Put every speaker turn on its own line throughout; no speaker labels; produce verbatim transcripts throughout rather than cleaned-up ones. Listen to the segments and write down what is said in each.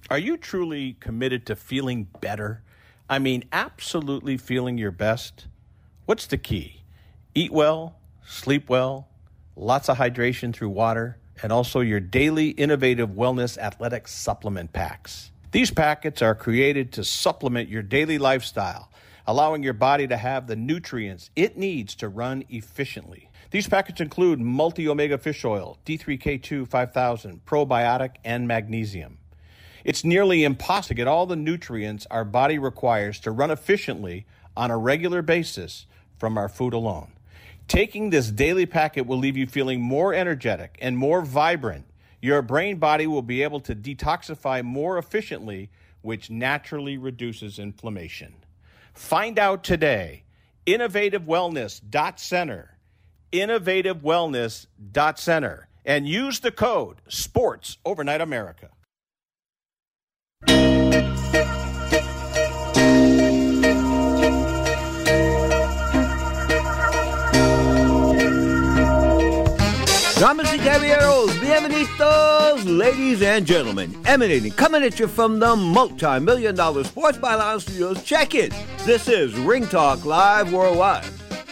Are you truly committed to feeling better? I mean, absolutely feeling your best? What's the key? Eat well, sleep well, lots of hydration through water, and also your daily innovative wellness athletic supplement packs. These packets are created to supplement your daily lifestyle, allowing your body to have the nutrients it needs to run efficiently. These packets include multi-omega fish oil, D three K two five thousand, probiotic, and magnesium. It's nearly impossible to get all the nutrients our body requires to run efficiently on a regular basis from our food alone. Taking this daily packet will leave you feeling more energetic and more vibrant. Your brain body will be able to detoxify more efficiently, which naturally reduces inflammation. Find out today. innovative wellness dot center. innovative wellness dot center. And use the code SPORTS Overnight America.
Damas y caballeros, bienvenidos, ladies and gentlemen. Emanating, coming at you from the multi-million dollar Sports Byline Studios. Check it. This is Ring Talk Live Worldwide.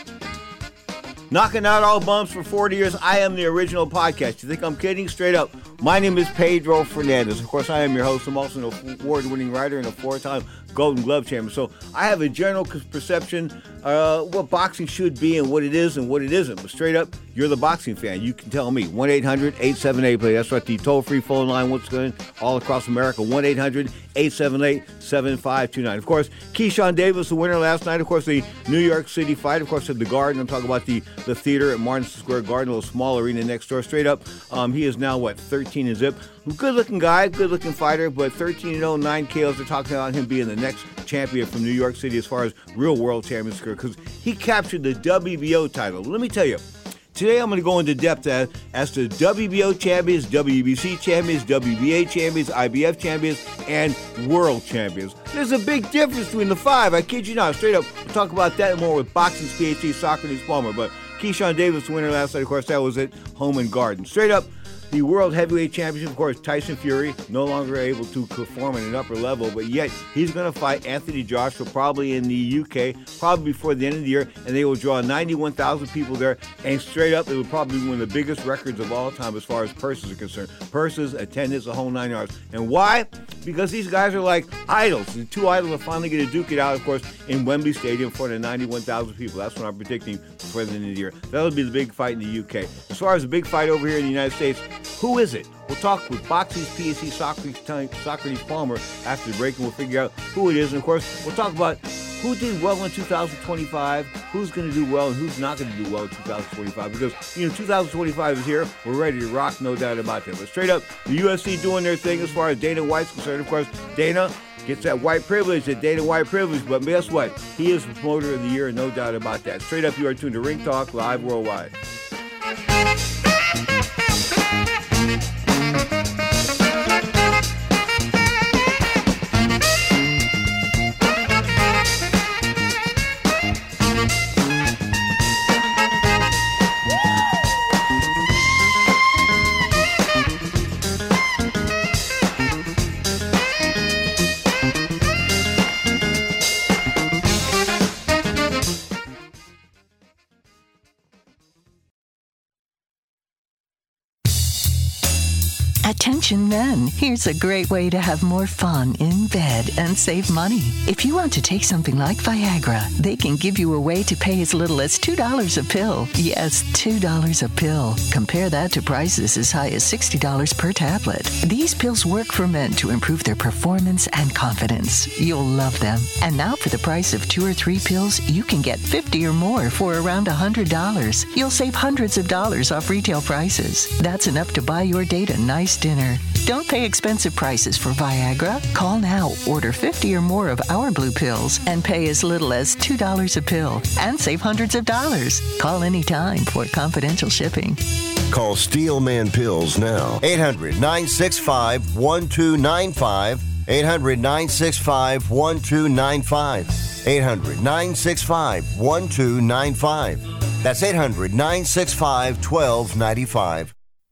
Knocking out all bumps for forty years. I am the original podcast. You think I'm kidding? Straight up. My name is Pedro Fernandez. Of course, I am your host. I'm also an award-winning writer and a four-time Golden Glove champion. So I have a general perception uh, what boxing should be and what it is and what it isn't. But straight up, you're the boxing fan. You can tell me. one eight hundred eight seven eight play. That's right, the toll-free phone line. What's going all across America? one eight hundred eight seven eight seven five two nine. Of course, Keyshawn Davis, the winner last night. Of course, the New York City fight. Of course, at the Garden. I'm talking about the, the theater at Martin Square Garden, a little small arena next door. Straight up, um, he is now, what, thirteen and zip. Good-looking guy, good-looking fighter, but thirteen and oh, nine K Os. They're talking about him being the next champion from New York City as far as real world champions because he captured the W B O title. Let me tell you, today I'm going to go into depth as, as to W B O champions, W B C champions, W B A champions, I B F champions, and world champions. There's a big difference between the five. I kid you not. Straight up, we'll talk about that more with boxing's PhD, Socrates Palmer. But Keyshawn Davis, the winner last night, of course, that was at Home and Garden. Straight up, the World Heavyweight Championship, of course, Tyson Fury, no longer able to perform at an upper level, but yet he's going to fight Anthony Joshua probably in the U K, probably before the end of the year, and they will draw ninety-one thousand people there, and straight up, it will probably be one of the biggest records of all time as far as purses are concerned. Purses, attendance, the whole nine yards. And why? Because these guys are like idols. The two idols are finally going to duke it out, of course, in Wembley Stadium for the ninety-one thousand people. That's what I'm predicting before the end of the year. That'll be the big fight in the U K. As far as the big fight over here in the United States, who is it? We'll talk with boxing's PhD, Socrates, Socrates Palmer, after the break, and we'll figure out who it is. And, of course, we'll talk about who did well in two thousand twenty-five, who's going to do well, and who's not going to do well in two thousand twenty-five. Because, you know, two thousand twenty-five is here. We're ready to rock, no doubt about that. But straight up, the U F C doing their thing as far as Dana White's concerned. Of course, Dana gets that white privilege, that Dana White privilege. But guess what? He is the promoter of the year, no doubt about that. Straight up, you are tuned to Ring Talk Live Worldwide.
Attention men, here's a great way to have more fun in bed and save money. If you want to take something like Viagra, they can give you a way to pay as little as two dollars a pill. Yes, two dollars a pill. Compare that to prices as high as sixty dollars per tablet. These pills work for men to improve their performance and confidence. You'll love them. And now for the price of two or three pills, you can get fifty or more for around one hundred dollars. You'll save hundreds of dollars off retail prices. That's enough to buy your date a nice dinner. Don't pay expensive prices for Viagra. Call now, order fifty or more of our blue pills, and pay as little as two dollars a pill and save hundreds of dollars. Call anytime for confidential shipping.
Call Steelman Pills now. eight hundred nine six five one two nine five. eight hundred nine six five one two nine five. eight hundred nine six five one two nine five. That's eight hundred nine six five one two nine five.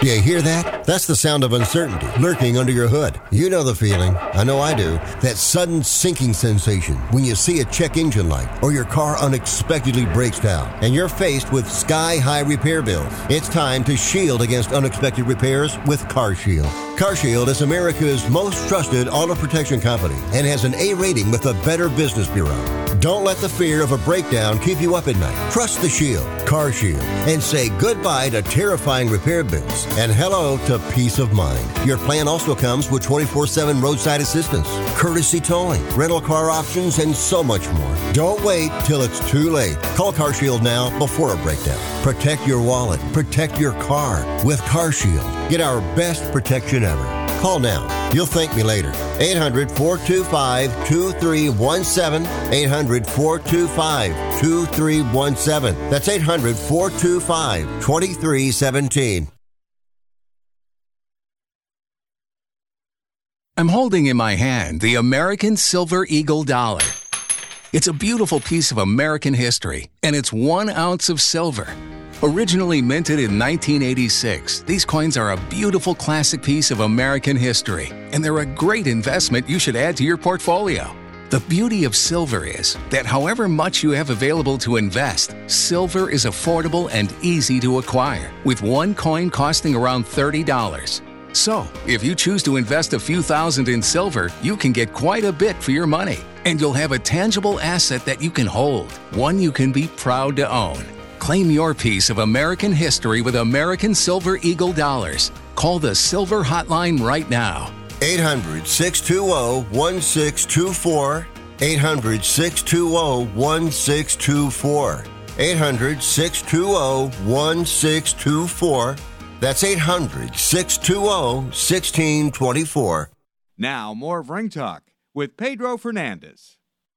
Do you hear that? That's the sound of uncertainty lurking under your hood. You know the feeling. I know I do. That sudden sinking sensation when you see a check engine light or your car unexpectedly breaks down and you're faced with sky-high repair bills. It's time to shield against unexpected repairs with CarShield. CarShield is America's most trusted auto protection company and has an A rating with the Better Business Bureau. Don't let the fear of a breakdown keep you up at night. Trust the Shield, CarShield, and say goodbye to terrifying repair bills and hello to peace of mind. Your plan also comes with twenty-four seven roadside assistance, courtesy towing, rental car options, and so much more. Don't wait till it's too late. Call CarShield now before a breakdown. Protect your wallet. Protect your car with CarShield. Get our best protection ever. Call now. You'll thank me later. eight hundred, four two five, two three one seven. eight hundred, four two five, two three one seven. That's eight hundred, four two five, two three one seven.
I'm holding in my hand the American Silver Eagle dollar. It's a beautiful piece of American history, and it's one ounce of silver. Originally minted in nineteen eighty-six, these coins are a beautiful classic piece of American history, and they're a great investment you should add to your portfolio. The beauty of silver is that however much you have available to invest, silver is affordable and easy to acquire, with one coin costing around thirty dollars. So, if you choose to invest a few thousand in silver, you can get quite a bit for your money, and you'll have a tangible asset that you can hold, one you can be proud to own. Claim your piece of American history with American Silver Eagle dollars. Call the Silver Hotline right now.
eight hundred, six two zero, one six two four. eight hundred, six two zero, one six two four. eight hundred, six two zero, one six two four. That's eight hundred, six two zero, one six two four.
Now, more of Ring Talk with Pedro Fernandez.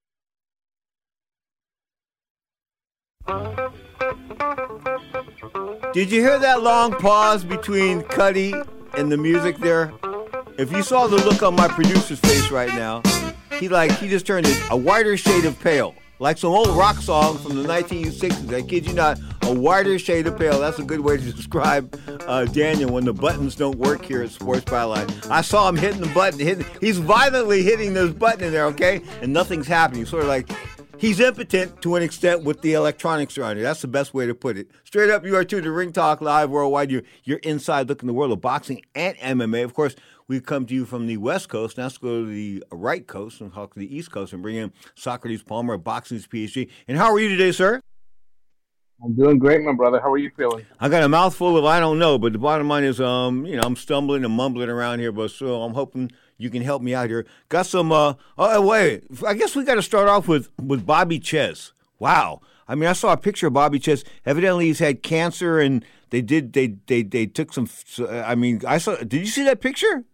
Did you hear that long pause between Cuddy and the music there? If you saw the look on my producer's face right now, he like he just turned it a whiter shade of pale. Like some old rock song from the nineteen sixties. I kid you not, a whiter shade of pale. That's a good way to describe uh, Daniel when the buttons don't work here at Sports Byline. I saw him hitting the button. Hitting, he's violently hitting this button in there, okay? And nothing's happening. Sort of like he's impotent to an extent with the electronics around here. That's the best way to put it. Straight up, you are tuned to Ring Talk Live Worldwide. You're, you're inside looking the world of boxing and M M A. Of course, we come to you from the West Coast. Now let's go to the right coast and talk to the East Coast and bring in Socrates Palmer, a boxing's P H D. And how are you today, sir?
I'm doing great, my brother. How are you feeling?
I got a mouthful of I don't know, but the bottom line is, um, you know, I'm stumbling and mumbling around here, but so I'm hoping you can help me out here. Got some, uh, oh, wait, I guess we got to start off with, with Bobby Ches. Wow. I mean, I saw a picture of Bobby Ches. Evidently, he's had cancer, and they did, they, they, they took some, I mean, I saw, did you see that picture?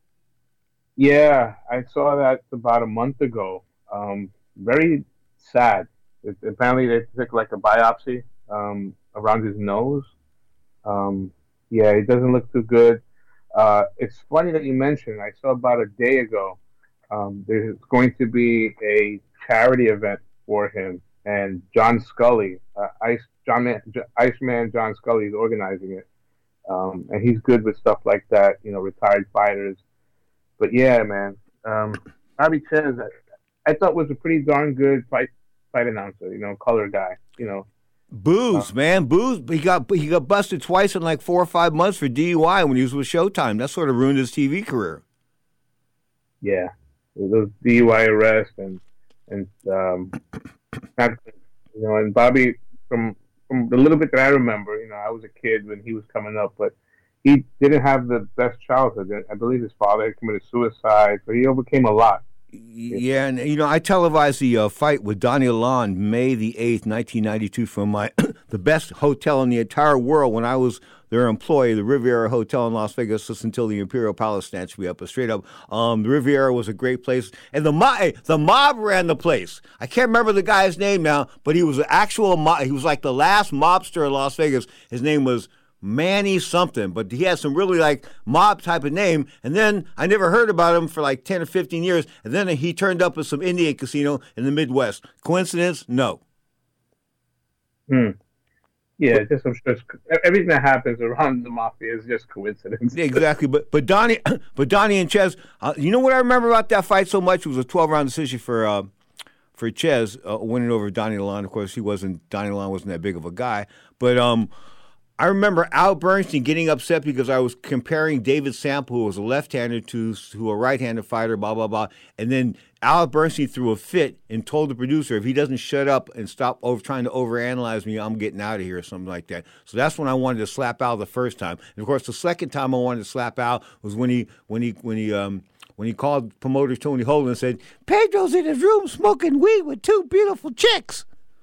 Yeah, I saw that about a month ago. Um, very sad. It, apparently, they took like a biopsy um, around his nose. Um, yeah, it doesn't look too good. Uh, it's funny that you mentioned. I saw about a day ago. Um, there's going to be a charity event for him, and John Scully, uh, Ice John Man, Iceman John Scully is organizing it, um, and he's good with stuff like that. You know, retired fighters. But yeah, man, um, Bobby Ches, I, I thought was a pretty darn good fight fight announcer. You know, color guy. You know,
booze, uh, man, booze. He got he got busted twice in like four or five months for D U I when he was with Showtime. That sort of ruined his T V career.
Yeah, those D U I arrests and and um, not, you know, and Bobby from from the little bit that I remember, you know, I was a kid when he was coming up, but he didn't have the best childhood. I believe his father had committed suicide, so he overcame a lot.
Yeah, and, you know, I televised the uh, fight with Donnie Lalonde May the eighth, nineteen ninety-two, from my the best hotel in the entire world when I was their employee, the Riviera Hotel in Las Vegas, just until the Imperial Palace snatched me up. But straight up, um, the Riviera was a great place. And the mob, the mob ran the place. I can't remember the guy's name now, but he was an actual mob. He was like the last mobster in Las Vegas. His name was Manny something, but he had some really like mob type of name. And then I never heard about him for like ten or fifteen years. And then he turned up at some Indian casino in the Midwest. Coincidence? No.
Hmm. Yeah, just I'm sure it's, everything that happens around the mafia is just coincidence.
Exactly, but but Donnie, but Donnie and Ches, uh, you know what I remember about that fight so much? It was a twelve round decision for uh, for Ches uh, winning over Donnie Lalonde. Of course, he wasn't Donnie Lalonde wasn't that big of a guy, but um, I remember Al Bernstein getting upset because I was comparing David Sample, who was a left-hander, to to a right-handed fighter, blah blah blah, and then Al Bernstein threw a fit and told the producer, if he doesn't shut up and stop over trying to overanalyze me, I'm getting out of here or something like that. So that's when I wanted to slap Al the first time. And of course, the second time I wanted to slap Al was when he when he when he um when he called promoter Tony Holden and said, Pedro's in his room smoking weed with two beautiful chicks.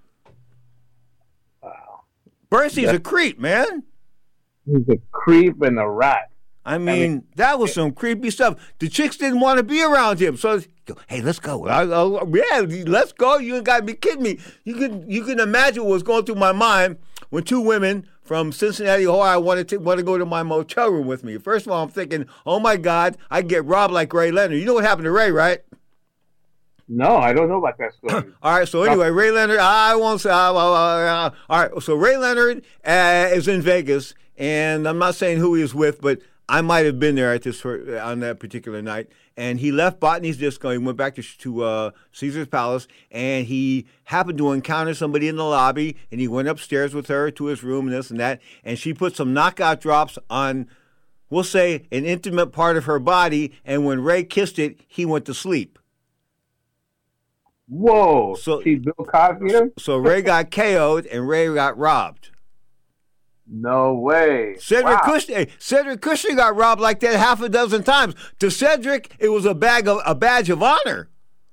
Wow.
Bernstein's a creep, man.
He's a creep and a rat.
I mean, I mean, that was some creepy stuff. The chicks didn't want to be around him, so hey, let's go. I, I, yeah, let's go. You ain't got to be kidding me. You can you can imagine what was going through my mind when two women from Cincinnati, Ohio, wanted to want to go to my motel room with me. First of all, I'm thinking, oh my God, I get robbed like Ray Leonard. You know what happened to Ray, right?
No, I don't know about that story.
All right, so anyway, Ray Leonard, I won't say. Uh, uh, uh, all right, so Ray Leonard uh, is in Vegas, and I'm not saying who he is with, but I might have been there at this on that particular night, and he left Botany's Disco. He went back to to uh, Caesar's Palace, and he happened to encounter somebody in the lobby, and he went upstairs with her to his room and this and that, and she put some knockout drops on, we'll say, an intimate part of her body, and when Ray kissed it, he went to sleep.
Whoa!
So
she Bill Cosby him?
So Ray got K O'd, and Ray got robbed.
No way.
Cedric
wow.
Kushner, Cedric Kushner got robbed like that half a dozen times. To Cedric, it was a bag of a badge of honor.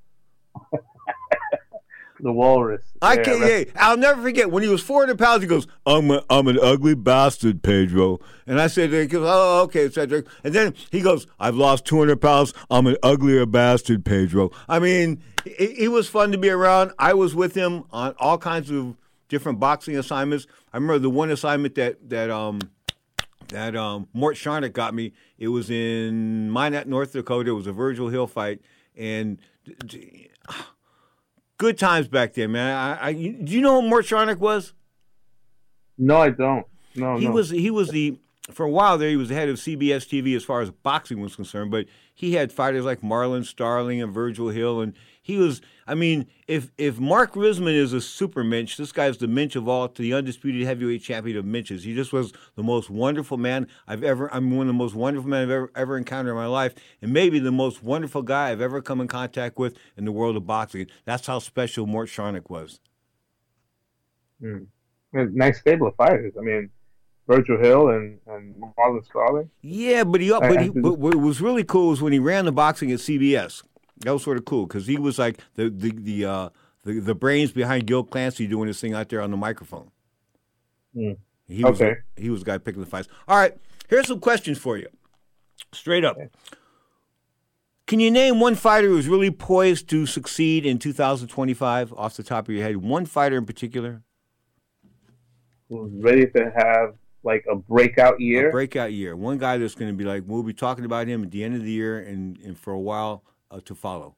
The walrus.
I
yeah,
can't. Hey, I'll never forget when he was four hundred pounds. He goes, "I'm a, I'm an ugly bastard, Pedro." And I said, he goes, "Oh, okay, Cedric." And then he goes, "I've lost two hundred pounds. I'm an uglier bastard, Pedro." I mean, he, he was fun to be around. I was with him on all kinds of different boxing assignments. I remember the one assignment that that um that um Mort Sharnick got me. It was in Minot, North Dakota. It was a Virgil Hill fight, and d- d- good times back then, man. I, I do you know who Mort Sharnick was?
No, I don't. No,
he
no.
was he was the for a while there. He was the head of C B S T V as far as boxing was concerned, but he had fighters like Marlon Starling and Virgil Hill, and he was. I mean, if if Mark Risman is a super minch, this guy's the minch of all, to the undisputed heavyweight champion of minches. He just was the most wonderful man I've ever. I'm one of the most wonderful men I've ever ever encountered in my life, and maybe the most wonderful guy I've ever come in contact with in the world of boxing. That's how special Mort Sharnick was.
Mm. Nice stable of fighters. I mean, Virgil Hill and, and Marlon Starling.
Yeah, but he but, he, but what was really cool was when he ran the boxing at C B S. That was sort of cool because he was like the the the, uh, the the brains behind Gil Clancy doing his thing out there on the microphone.
Mm.
He was
okay.
a, he was the guy picking the fights. All right, here's some questions for you, straight up. Okay. Can you name one fighter who's really poised to succeed in two thousand twenty-five off the top of your head? One fighter in particular?
Who's ready to have like a breakout year?
A breakout year. One guy that's going to be like, we'll be talking about him at the end of the year and, and for a while uh, to follow.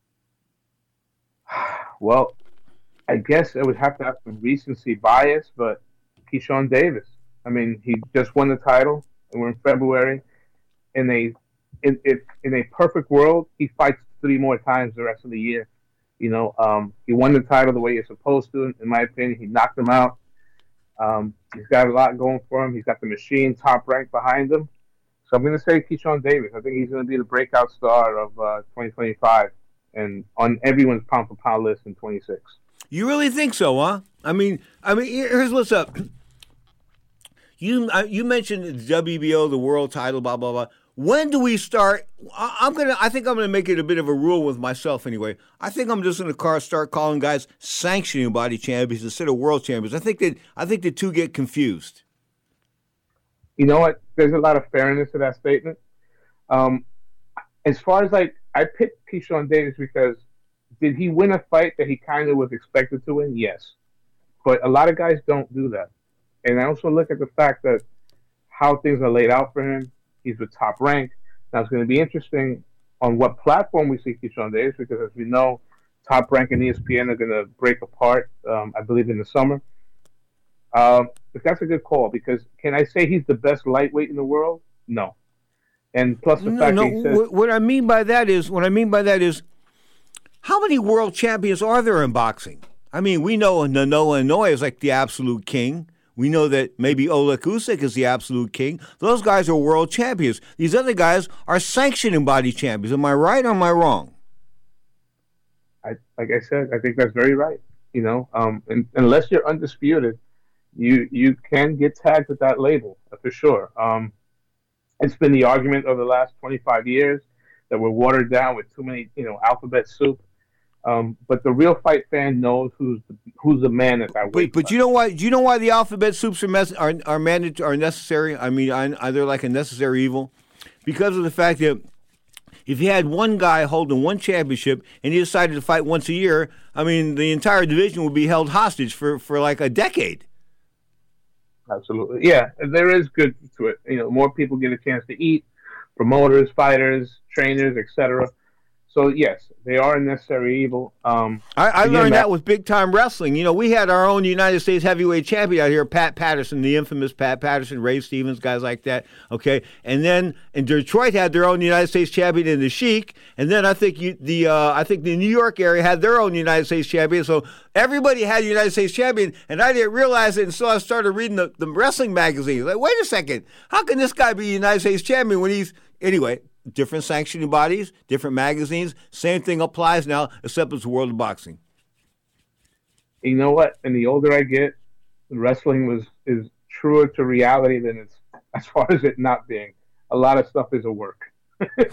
Well, I guess I would have to have some recency bias, but Keyshawn Davis. I mean, he just won the title, and we're in February. In a in, in, in a perfect world, he fights three more times the rest of the year. You know, um, he won the title the way you're supposed to. In my opinion, he knocked him out. Um, he's got a lot going for him. He's got the machine top rank behind him. So I'm going to say Keyshawn Davis. I think he's going to be the breakout star of uh, twenty twenty-five and on everyone's pound for pound list in twenty-six.
You really think so, huh? I mean, I mean, here's what's up. You uh, you mentioned the W B O, the world title, blah blah blah. When do we start? I, I'm gonna. I think I'm gonna make it a bit of a rule with myself anyway. I think I'm just gonna start calling guys sanctioning body champions instead of world champions. I think that I think the two get confused.
You know what? There's a lot of fairness to that statement. Um, as far as like, I picked Keyshawn Davis because did he win a fight that he kind of was expected to win? Yes, but a lot of guys don't do that. And I also look at the fact that how things are laid out for him. He's with Top Rank. Now, it's going to be interesting on what platform we see Keyshawn Davis because, as we know, Top Rank and E S P N are going to break apart, um, I believe, in the summer. Um, but that's a good call because can I say he's the best lightweight in the world? No. And plus the
no,
fact
no,
that he says,
what, what I mean by that is, what I mean by that is, how many world champions are there in boxing? I mean, we know Noah Inoue is like the absolute king. We know that maybe Oleg Usyk is the absolute king. Those guys are world champions. These other guys are sanctioning body champions. Am I right or am I wrong?
I, like I said, I think that's very right. You know, um, and, unless you're undisputed, you you can get tagged with that label for sure. Um, it's been the argument of the last twenty-five years that we're watered down with too many, you know, alphabet soup. Um, but the real fight fan knows who's the, who's the man at that weight.
But, but you know why? Do you know why the alphabet soups are mes- are are managed are necessary? I mean, are, are they like a necessary evil? Because of the fact that if you had one guy holding one championship and he decided to fight once a year, I mean, the entire division would be held hostage for, for like a decade.
Absolutely. Yeah, there is good to it. You know, more people get a chance to eat, promoters, fighters, trainers, et cetera. So, yes, they are a necessary evil. Um,
I, I
again,
learned
that,
that with big-time wrestling. You know, we had our own United States heavyweight champion out here, Pat Patterson, the infamous Pat Patterson, Ray Stevens, guys like that, okay? And then in Detroit had their own United States champion in the Sheik, and then I think you, the uh, I think the New York area had their own United States champion. So everybody had a United States champion, and I didn't realize it until I started reading the, the wrestling magazines. Like, wait a second, how can this guy be a United States champion when he's – anyway – different sanctioning bodies, different magazines. Same thing applies now, except it's the world of boxing.
You know what? And the older I get, wrestling was is truer to reality than it's as far as it not being. A lot of stuff is a work. you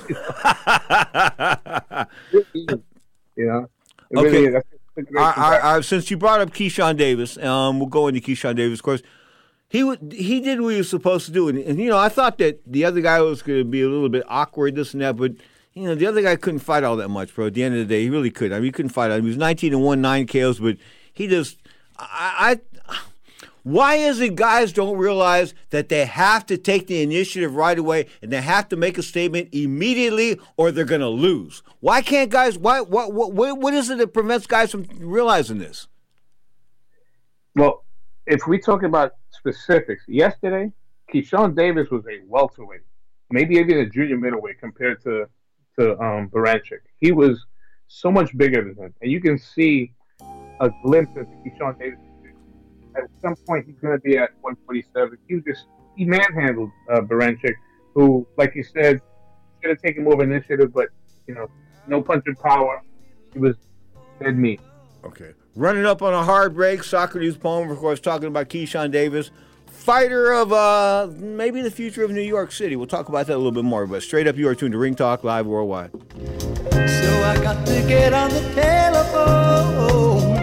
know, it
okay.
Really is. That's a great
our, our, our, since you brought up Keyshawn Davis, um, we'll go into Keyshawn Davis, of course. He would, he did what he was supposed to do. And, and, you know, I thought that the other guy was going to be a little bit awkward, this and that. But, you know, the other guy couldn't fight all that much, bro. At the end of the day, he really couldn't. I mean, he couldn't fight. I mean, he was nineteen and one, nine K Os. But he just I, I – why is it guys don't realize that they have to take the initiative right away and they have to make a statement immediately or they're going to lose? Why can't guys – why what, what what is it that prevents guys from realizing this?
Well, if we talk about specifics, yesterday, Keyshawn Davis was a welterweight, maybe even a junior middleweight compared to to um, Baranchyk. He was so much bigger than him, and you can see a glimpse of Keyshawn Davis. At some point, he's going to be at one forty-seven. He was just he manhandled uh, Baranchyk, who, like you said, should have taken more of an initiative, but you know, no punching power. He was dead meat.
Okay. Running up on a hard break, Socrates poem, of course, talking about Keyshawn Davis, fighter of uh, maybe the future of New York City. We'll talk about that a little bit more, but straight up, you are tuned to Ring Talk Live Worldwide.
So I got to get on the telephone.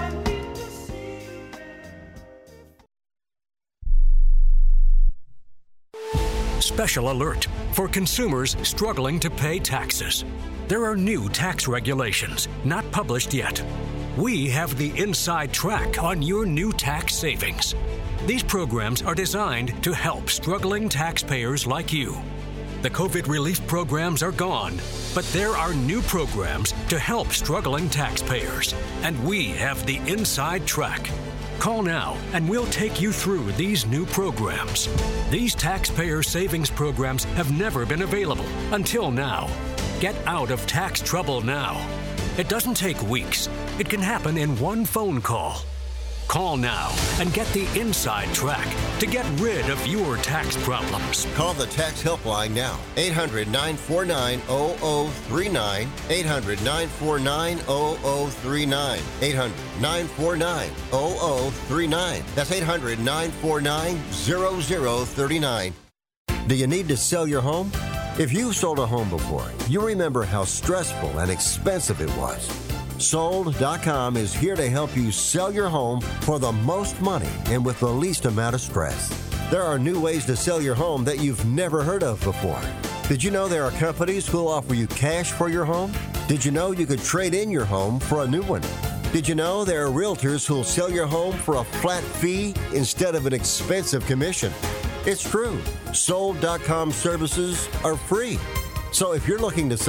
Special alert for consumers struggling to pay taxes. There are new tax regulations, not published yet. We have the inside track on your new tax savings. These programs are designed to help struggling taxpayers like you. The COVID relief programs are gone, but there are new programs to help struggling taxpayers, and we have the inside track. Call now and we'll take you through these new programs. These taxpayer savings programs have never been available until now. Get out of tax trouble now. It doesn't take weeks. It can happen in one phone call. Call now and get the inside track to get rid of your tax problems.
Call the tax helpline now. eight hundred, nine four nine, zero zero three nine. eight hundred, nine four nine, zero zero three nine. eight hundred, nine four nine, zero zero three nine. That's eight hundred, nine four nine, zero zero three nine. Do you need to sell your home? If you've sold a home before, you remember how stressful and expensive it was. Sold dot com is here to help you sell your home for the most money and with the least amount of stress. There are new ways to sell your home that you've never heard of before. Did you know there are companies who'll offer you cash for your home? Did you know you could trade in your home for a new one? Did you know there are realtors who'll sell your home for a flat fee instead of an expensive commission? It's true. Sold dot com services are free. So if you're looking to sell,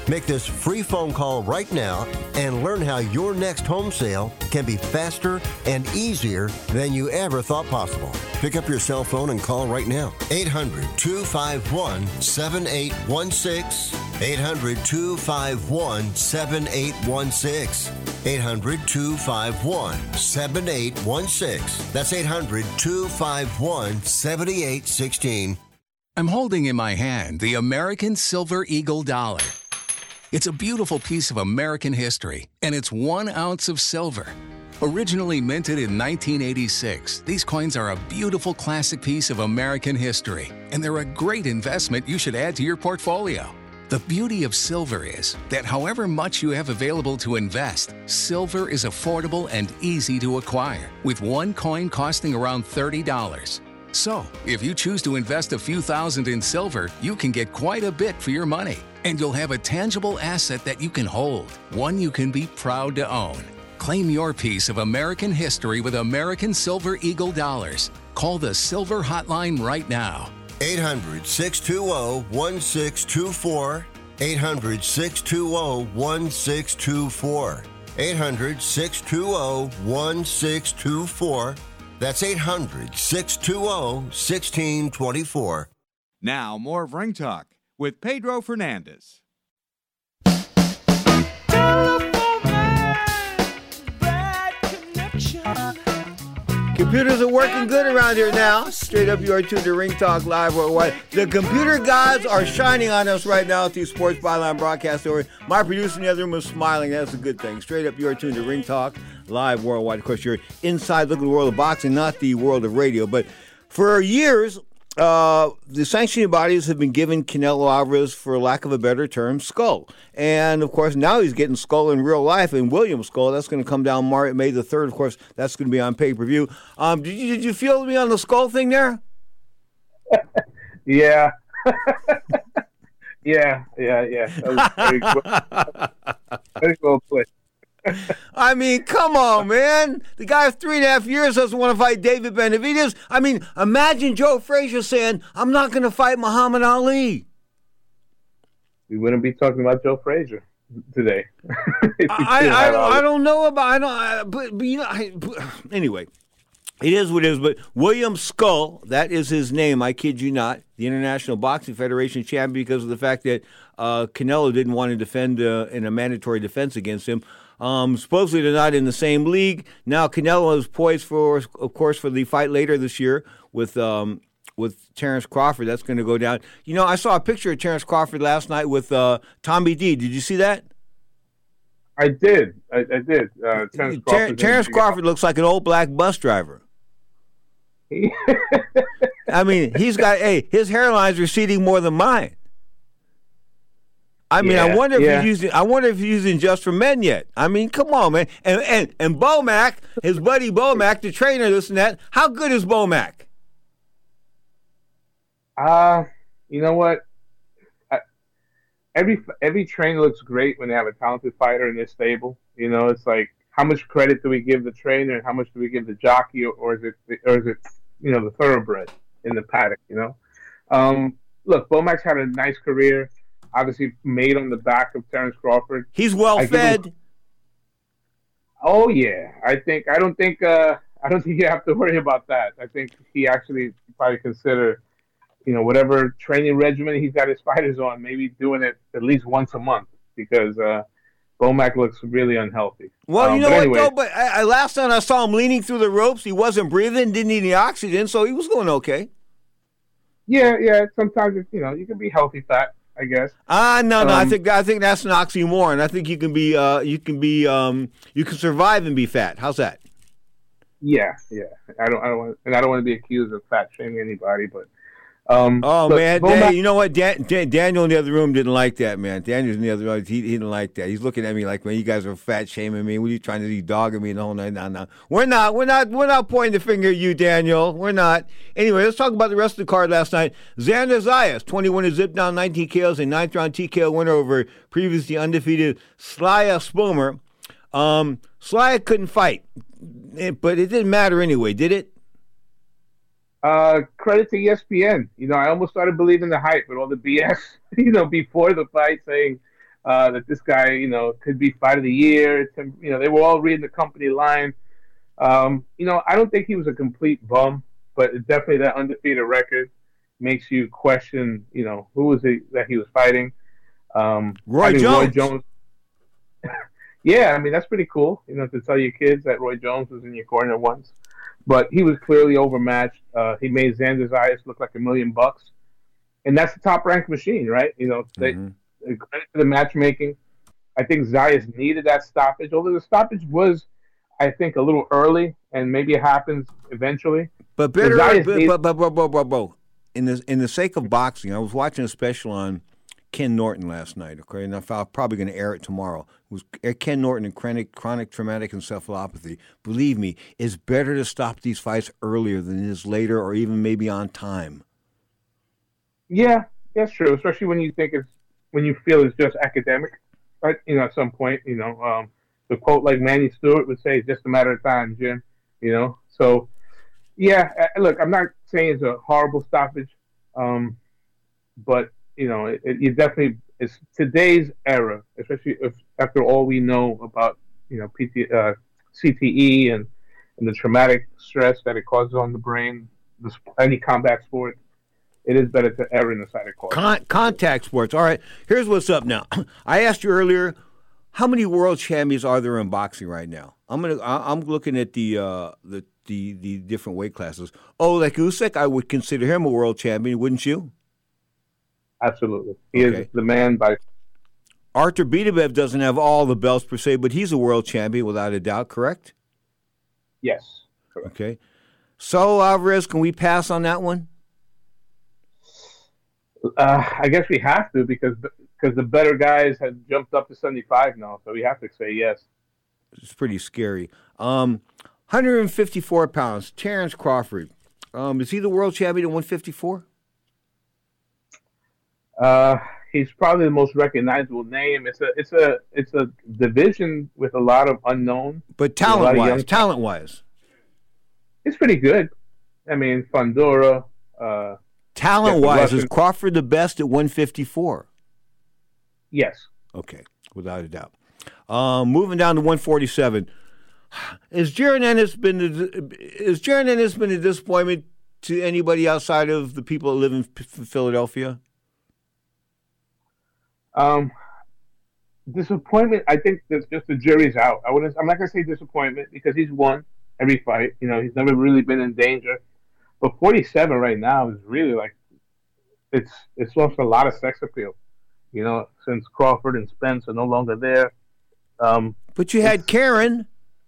Make this free phone call right now and learn how your next home sale can be faster and easier than you ever thought possible. Pick up your cell phone and call right now. eight hundred, two five one, seven eight one six. eight hundred, two five one, seven eight one six. eight hundred, two five one, seven eight one six. That's eight hundred, two five one, seven eight one six.
I'm holding in my hand the American Silver Eagle Dollar. It's a beautiful piece of American history, and it's one ounce of silver. Originally minted in nineteen eighty-six, these coins are a beautiful classic piece of American history, and they're a great investment you should add to your portfolio. The beauty of silver is that however much you have available to invest, silver is affordable and easy to acquire, with one coin costing around thirty dollars. So, if you choose to invest a few thousand in silver, you can get quite a bit for your money. And you'll have a tangible asset that you can hold, one you can be proud to own. Claim your piece of American history with American Silver Eagle Dollars. Call the Silver Hotline right now.
eight hundred, six two zero, one six two four. eight hundred, six two zero, one six two four. eight hundred, six two zero, one six two four. That's eight hundred, six two zero, one six two four.
Now, more of Ring Talk with Pedro Fernandez.
Computers are working good around here now. Straight up, you are tuned to Ring Talk Live Worldwide. The computer gods are shining on us right now at the Sports Byline broadcast over. My producer in the other room is smiling. That's a good thing. Straight up, you are tuned to Ring Talk Live Worldwide. Of course, you're inside looking at the world of boxing, not the world of radio. But for years, Uh, the sanctioning bodies have been giving Canelo Alvarez, for lack of a better term, skull. And, of course, now he's getting skull in real life. And William Skull, that's going to come down Mar- May the third. Of course, that's going to be on pay-per-view. Um, did you, did you feel me on the skull thing there?
yeah. yeah, yeah, yeah. That was very good. Very well played.
I mean, come on, man. The guy of three and a half years doesn't want to fight David Benavidez. I mean, imagine Joe Frazier saying, I'm not going to fight Muhammad Ali.
We wouldn't be talking about Joe Frazier today.
I, I, I, I don't know about, I don't, I, but, but, you know, I, but, anyway, it is what it is. But William Skull, that is his name, I kid you not, the International Boxing Federation champion, because of the fact that uh, Canelo didn't want to defend uh, in a mandatory defense against him. Um, supposedly they're not in the same league. Now Canelo is poised for, of course, for the fight later this year with um, with Terrence Crawford. That's going to go down. You know, I saw a picture of Terrence Crawford last night with uh, Tommy D. Did you see that?
I did. I, I did. Uh, Terrence Crawford,
Ter- Terrence Crawford looks like an old black bus driver. I mean, he's got, hey, his hairline's receding more than mine. I mean, yeah, I wonder if yeah. he's using. I wonder if he's using Just for Men yet. I mean, come on, man. And and and Bomac, his buddy Bomac, the trainer, this and that. How good is Bomac?
Uh, you know what? I, every every trainer looks great when they have a talented fighter in their stable. You know, it's like, how much credit do we give the trainer, and how much do we give the jockey, or, or is it or is it you know the thoroughbred in the paddock? You know, um, look, Bomac's had a nice career. Obviously made on the back of Terrence Crawford.
He's well fed.
Oh yeah, I think I don't think uh, I don't think you have to worry about that. I think he actually probably consider, you know, whatever training regimen he's got his fighters on, maybe doing it at least once a month, because uh, Bomac looks really unhealthy.
Well,
um,
you know
but
what
anyway,
though? But I, I, last time I saw him leaning through the ropes, he wasn't breathing, didn't need any oxygen, so he was going okay.
Yeah, yeah. Sometimes it's, you know, you can be healthy fat, I guess.
Ah, uh, no, no.
Um,
I think I think that's an oxymoron. I think you can be, uh, you can be, um, you can survive and be fat. How's that?
Yeah, yeah. I don't, I don't want, and I don't want to be accused of fat shaming anybody, but. Um,
oh
look,
man,
Bomac,
Dan, you know what? Dan, Dan, Daniel in the other room didn't like that, man. Daniel's in the other room. He, he didn't like that. He's looking at me like, man, you guys are fat shaming me. What are you trying to do? Dogging me and the whole night? No, no, we're not. We're not. We're not pointing the finger at you, Daniel. We're not. Anyway, let's talk about the rest of the card last night. Xander Zayas, twenty-one to zip down, nineteen K Os, a ninth round T K O winner over previously undefeated Slya Spomer. Um, Slya couldn't fight, but it didn't matter anyway, did it?
Uh, credit to E S P N. You know, I almost started believing the hype with all the B S, you know, before the fight, saying uh, that this guy, you know, could be fight of the year. Tim, you know, they were all reading the company line. Um, you know, I don't think he was a complete bum, but it definitely that undefeated record makes you question, you know, who was it that he was fighting. Um,
Roy
I mean,
Jones.
Roy Jones. Yeah, I mean, that's pretty cool, you know, to tell your kids that Roy Jones was in your corner once. But he was clearly overmatched. Uh, he made Xander Zayas look like a million bucks. And that's the top-ranked machine, right? You know, they,
Mm-hmm.
credit to the matchmaking. I think Zayas needed that stoppage, although the stoppage was, I think, a little early, and maybe it happens eventually.
But better,
Zayas
but,
needs-
but, but, but, but, but, but, in the in the sake of boxing, I was watching a special on Ken Norton last night, okay, and I'm probably going to air it tomorrow. It was Ken Norton and chronic, chronic traumatic encephalopathy. Believe me, it's better to stop these fights earlier than it is later, or even maybe on time.
Yeah, that's true, especially when you think it's when you feel it's just academic, right? You know, at some point, you know, um, the quote like Manny Stewart would say, "It's just a matter of time, Jim." You know, so yeah. Look, I'm not saying it's a horrible stoppage, um, but you know, it, it, you definitely it's today's era, especially if after all we know about you know P T, uh, C T E and and the traumatic stress that it causes on the brain, the, any combat sport. It is better to err in the side of caution.
Con- contact sports. All right, here's what's up now. I asked you earlier, how many world champions are there in boxing right now? I'm gonna. I- I'm looking at the uh, the, the the different weight classes. Oleg Usyk, I would consider him a world champion, wouldn't you?
Absolutely, he
Okay.
is the man by.
Artur Beterbiev doesn't have all the belts per se, but he's a world champion without a doubt. Correct?
Yes. Correct.
Okay. So Alvarez, can we pass on that one?
Uh, I guess we have to because because the better guys have jumped up to seventy-five now, so we have to say yes.
It's pretty scary. Um, one hundred fifty-four pounds. Terrence Crawford. Um, is he the world champion at one fifty-four?
Uh, he's probably the most recognizable name. It's a it's a it's a division with a lot of unknown.
But
There's a lot of
talent wise,
young-
talent wise,
It's pretty good. I mean, Fundora. Uh,
talent
Yeah,
wise,
the
is
Russian-
Crawford the best at one fifty-four?
yes.
Okay, without a doubt. Um, moving down to one forty-seven. Is Jaron Ennis been a, is Jaron Ennis been a disappointment to anybody outside of the people that live in P- Philadelphia?
Um, disappointment. I think that's just the jury's out. I wouldn't. I'm not gonna say disappointment because he's won every fight. You know, he's never really been in danger. But forty-seven right now is really like it's it's lost a lot of sex appeal. You know, since Crawford and Spence are no longer there. Um,
But you had Karen.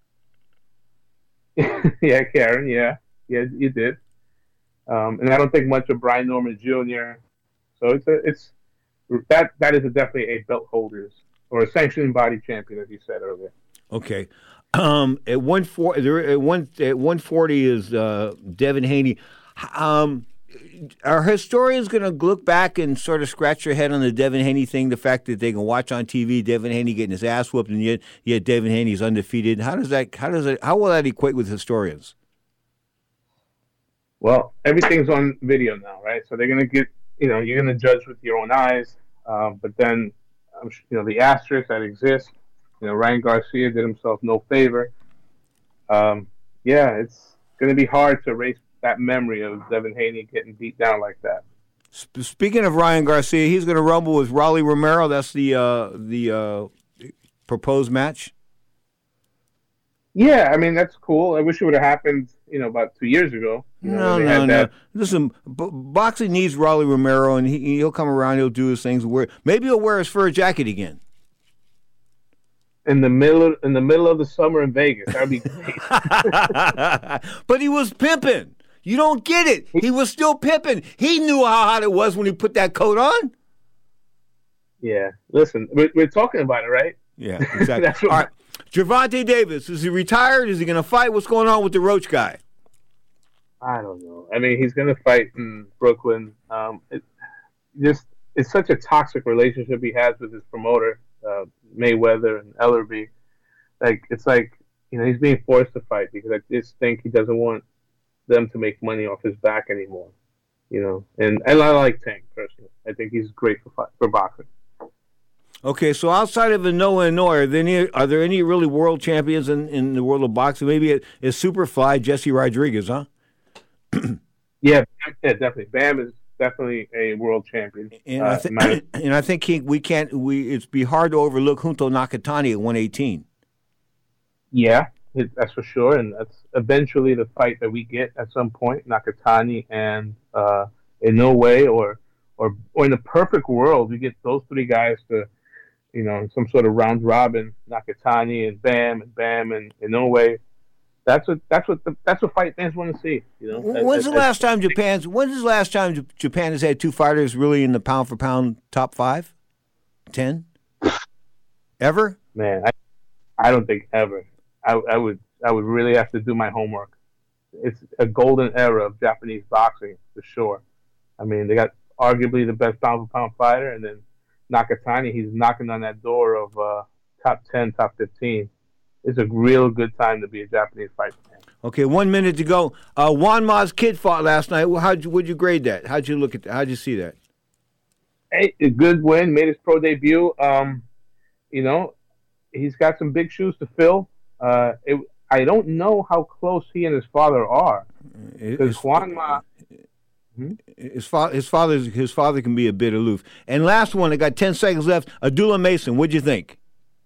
yeah, Karen. Yeah, yeah, you did. Um, and I don't think much of Brian Norman Junior So it's a it's that that is a definitely a belt holders or a sanctioning body champion, as you said earlier.
Okay. Um, at one four, there at one at one forty is uh, Devin Haney. Um, are historians going to look back and sort of scratch their head on the Devin Haney thing? The fact that they can watch on T V Devin Haney getting his ass whooped, and yet yet Devin Haney's undefeated. How does that? How does it? How will that equate with historians?
Well, everything's on video now, right? So they're gonna get, you know, you're gonna judge with your own eyes. Um, but then, um, you know, the asterisks that exist. You know, Ryan Garcia did himself no favor. Um, yeah, it's gonna be hard to erase that memory of Devin Haney getting beat down like that.
Sp- Speaking of Ryan Garcia, he's going to rumble with Raleigh Romero. That's the uh, the uh, proposed match.
Yeah, I mean that's cool. I wish it would have happened, you know, about two years ago. You know,
No,
when they
no,
had
no.
that-
Listen, b- boxing needs Raleigh Romero, and he, he'll come around. He'll do his things. Wear maybe he'll wear his fur jacket again.
In the middle of, in the middle of the summer in Vegas, that would be great.
But he was pimping. You don't get it. He was still pimping. He knew how hot it was when he put that coat on.
Yeah, listen, we're, we're talking about it, right?
Yeah, exactly.
That's what-
All right, Gervonta Davis, is he retired? Is he going to fight? What's going on with the Roach guy?
I don't know. I mean, he's going to fight in Brooklyn. Um, it, just it's such a toxic relationship he has with his promoter, uh, Mayweather and Ellerby. Like it's like you know he's being forced to fight because I just think he doesn't want them to make money off his back anymore. You know, and, and I like Tank personally. I think he's great for fi- for boxing.
Okay, so outside of Inoue and Inoue, are there any, are there any really world champions in, in the world of boxing? Maybe it is Superfly Jesse Rodriguez, huh?
yeah, yeah, definitely. Bam is definitely a world champion.
And
uh,
I, th- and I think he, we can't. We it'd be hard to overlook Junto Nakatani at one eighteen.
Yeah, it, that's for sure, and that's eventually the fight that we get at some point. Nakatani and uh, Inoue, or or or in the perfect world, we get those three guys to, you know, in some sort of round robin, Nakatani and Bam and Bam and Inoue. That's what that's what the, that's what fight fans want to see. You know,
when's
that,
the last time Japan's when's the last time Japan has had two fighters really in the pound for pound top five, ten, ever?
Man, I I don't think ever. I I would I would really have to do my homework. It's a golden era of Japanese boxing for sure. I mean, they got arguably the best pound for pound fighter, and then Nakatani, he's knocking on that door of uh, top ten, top fifteen. It's a real good time to be a Japanese fight fan.
Okay, one minute to go. Uh, Juan Ma's kid fought last night. How'd you, would you grade that? How'd you look at that? How'd you see that?
Hey, a good win. Made his pro debut. Um, you know, he's got some big shoes to fill. Uh, it, I don't know how close he and his father are. Because Juan Ma...
Hmm? His, fa- his, father's, his father can be a bit aloof. And last one, I got ten seconds left. Abdullah Mason, what'd you think?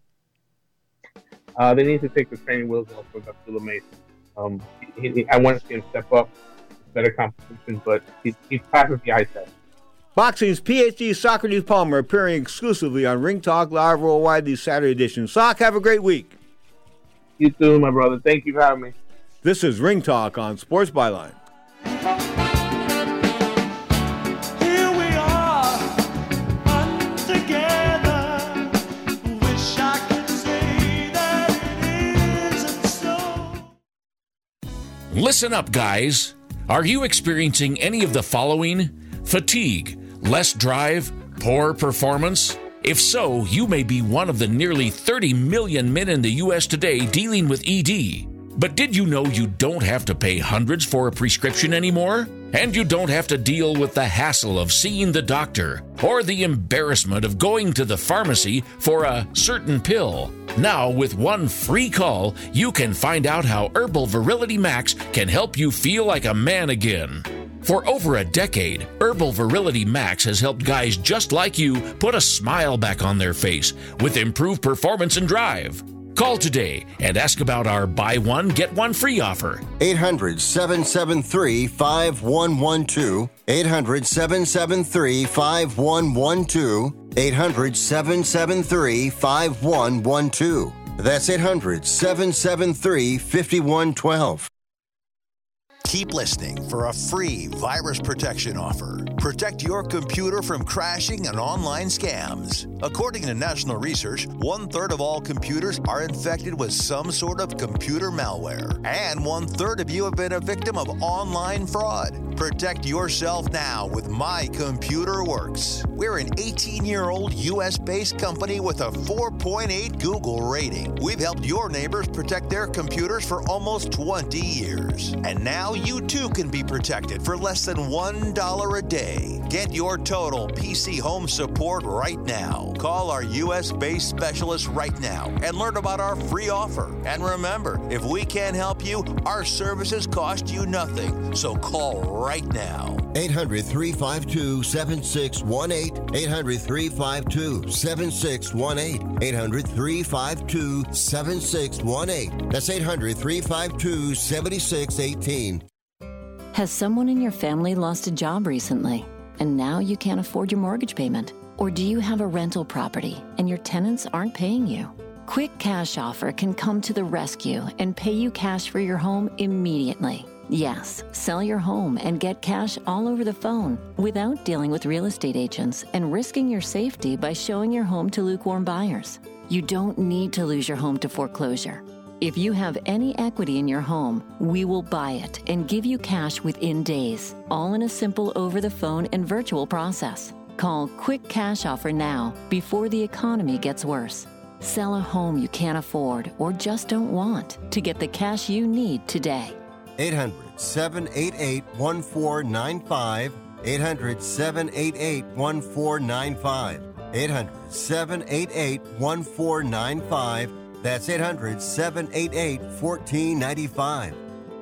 Uh, they need to take the training wheels off of Abdullah Mason. Um, he, he, I want to see him step up, better competition, but he, he passes the eye test.
Boxing's P H D Socrates Palmer appearing exclusively on Ring Talk Live Worldwide, the Saturday edition. Sock, have a great week.
You too, my brother. Thank you for having me.
This is Ring Talk on Sports Byline.
Listen up, guys. Are you experiencing any of the following? Fatigue, less drive, poor performance? If so, you may be one of the nearly thirty million men in the U S today dealing with E D. But did you know you don't have to pay hundreds for a prescription anymore? And you don't have to deal with the hassle of seeing the doctor or the embarrassment of going to the pharmacy for a certain pill. Now, with one free call, you can find out how Herbal Virility Max can help you feel like a man again. For over a decade, Herbal Virility Max has helped guys just like you put a smile back on their face with improved performance and drive. Call today and ask about our buy one, get one free offer.
eight hundred, seven seven three, five one one two. eight hundred, seven seven three, five one one two. eight hundred, seven seven three, five one one two. That's eight hundred, seven seven three, five one one two.
Keep listening for a free virus protection offer. Protect your computer from crashing and online scams. According to national research, one-third of all computers are infected with some sort of computer malware. And one-third of you have been a victim of online fraud. Protect yourself now with My Computer Works. We're an eighteen-year-old U S-based company with a four point eight Google rating. We've helped your neighbors protect their computers for almost twenty years. And now you too can be protected for less than one dollar a day. Get your total P C home support right now. Call our U S-based specialist right now and learn about our free offer. And remember, if we can't help you, our services cost you nothing. So call right now.
eight hundred, three five two, seven six one eight. eight hundred, three five two, seven six one eight. eight hundred, three five two, seven six one eight. That's eight hundred, three five two, seven six one eight.
Has someone in your family lost a job recently, and now you can't afford your mortgage payment? Or do you have a rental property and your tenants aren't paying you? Quick Cash Offer can come to the rescue and pay you cash for your home immediately. Yes, sell your home and get cash all over the phone without dealing with real estate agents and risking your safety by showing your home to lukewarm buyers. You don't need to lose your home to foreclosure. If you have any equity in your home, we will buy it and give you cash within days, all in a simple over-the-phone and virtual process. Call Quick Cash Offer now before the economy gets worse. Sell a home you can't afford or just don't want to get the cash you need today.
eight hundred, seven eight eight, one four nine five. eight hundred, seven eight eight, one four nine five. eight hundred, seven eight eight, one four nine five. That's eight hundred, seven eight eight, one four nine five.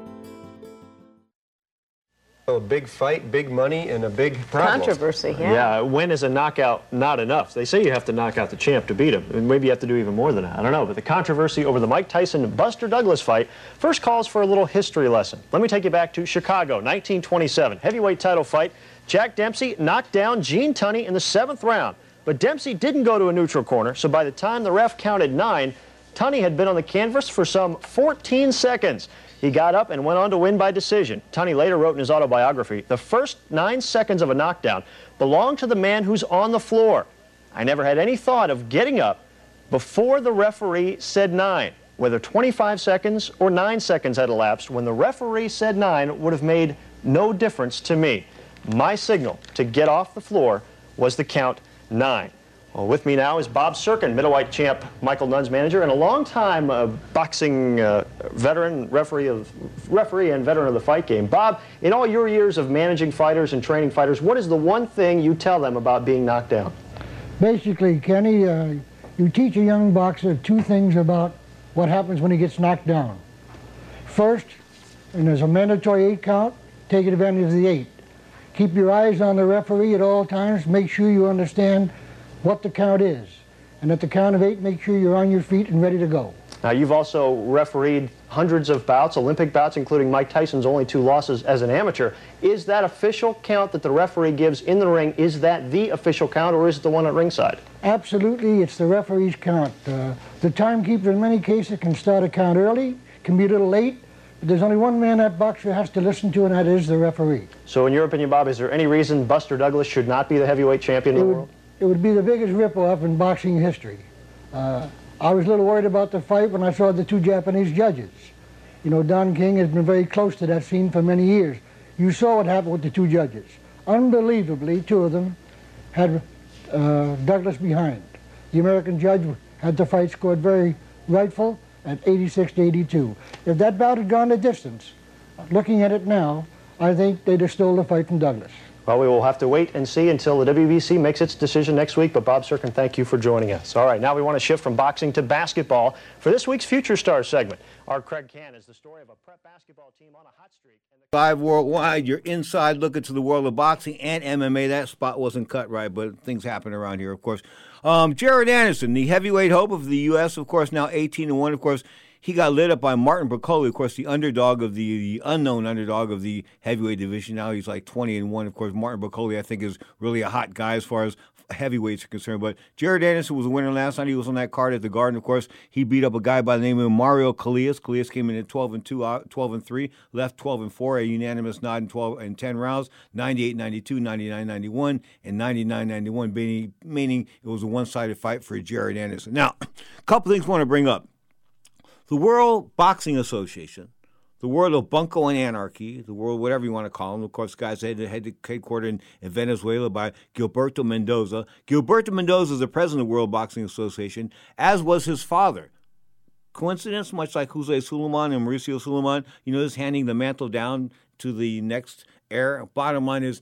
A big fight, big money, and a big problem.
Controversy, yeah.
Yeah, when is a knockout not enough? They say you have to knock out the champ to beat him, and maybe you have to do even more than that. I don't know, but the controversy over the Mike Tyson-Buster Douglas fight first calls for a little history lesson. Let me take you back to Chicago, nineteen twenty-seven. Heavyweight title fight. Jack Dempsey knocked down Gene Tunney in the seventh round, but Dempsey didn't go to a neutral corner, so by the time the ref counted nine, Tunney had been on the canvas for some fourteen seconds. He got up and went on to win by decision. Tunney later wrote in his autobiography, "The first nine seconds of a knockdown belong to the man who's on the floor. I never had any thought of getting up before the referee said nine. Whether twenty-five seconds or nine seconds had elapsed, when the referee said nine would have made no difference to me. My signal to get off the floor was the count nine." Well, with me now is Bob Serkin, middleweight champ Michael Nunn's manager, and a longtime uh, boxing uh, veteran, referee of referee and veteran of the fight game. Bob, in all your years of managing fighters and training fighters, what is the one thing you tell them about being knocked down?
Basically, Kenny, uh, you teach a young boxer two things about what happens when he gets knocked down. First, and there's a mandatory eight count, take advantage of the eight. Keep your eyes on the referee at all times. Make sure you understand what the count is. And at the count of eight, make sure you're on your feet and ready to go.
Now, you've also refereed hundreds of bouts, Olympic bouts, including Mike Tyson's only two losses as an amateur. Is that official count that the referee gives in the ring, is that the official count, or is it the one at ringside?
Absolutely, it's the referee's count. Uh, the timekeeper in many cases can start a count early, can be a little late, but there's only one man that boxer has to listen to, and that is the referee.
So in your opinion, Bob, is there any reason Buster Douglas should not be the heavyweight champion
it
in the
would,
world?
It would be the biggest rip-off in boxing history. Uh, I was a little worried about the fight when I saw the two Japanese judges. You know, Don King has been very close to that scene for many years. You saw what happened with the two judges. Unbelievably, two of them had uh, Douglas behind. The American judge had the fight scored very rightful at eighty-six to eighty-two. If that bout had gone the distance, looking at it now, I think they'd have stole the fight from Douglas.
Well, we will have to wait and see until the W B C makes its decision next week, but Bob Serkin, thank you for joining us. All right, now we want to shift from boxing to basketball for this week's Future Stars segment. Our Craig Cann is the story of a prep basketball team on a hot streak.
Live worldwide, you're inside looking to the world of boxing and M M A. That spot wasn't cut right, but things happen around here, of course. Um, Jared Anderson, the heavyweight hope of the U S, of course, now eighteen and one, of course. He got lit up by Martin Bracoli, of course, the underdog of the, the unknown underdog of the heavyweight division. Now he's like twenty and one. Of course, Martin Bracoli, I think, is really a hot guy as far as heavyweights are concerned. But Jared Anderson was a winner last night. He was on that card at the Garden. Of course, he beat up a guy by the name of Mario Callias. Callias came in at twelve and two, twelve and three, left twelve and four, a unanimous nod in twelve and ten rounds, ninety-eight ninety-two, ninety-nine ninety-one, and ninety-nine ninety-one, meaning, meaning it was a one-sided fight for Jared Anderson. Now, a couple things I want to bring up. The World Boxing Association, the world of bunco and anarchy, the world, whatever you want to call them. Of course, guys head headquartered in, in Venezuela by Gilberto Mendoza. Gilberto Mendoza is the president of the World Boxing Association, as was his father. Coincidence? Much like Jose Suleiman and Mauricio Suleiman, you know, just handing the mantle down to the next heir. Bottom line is,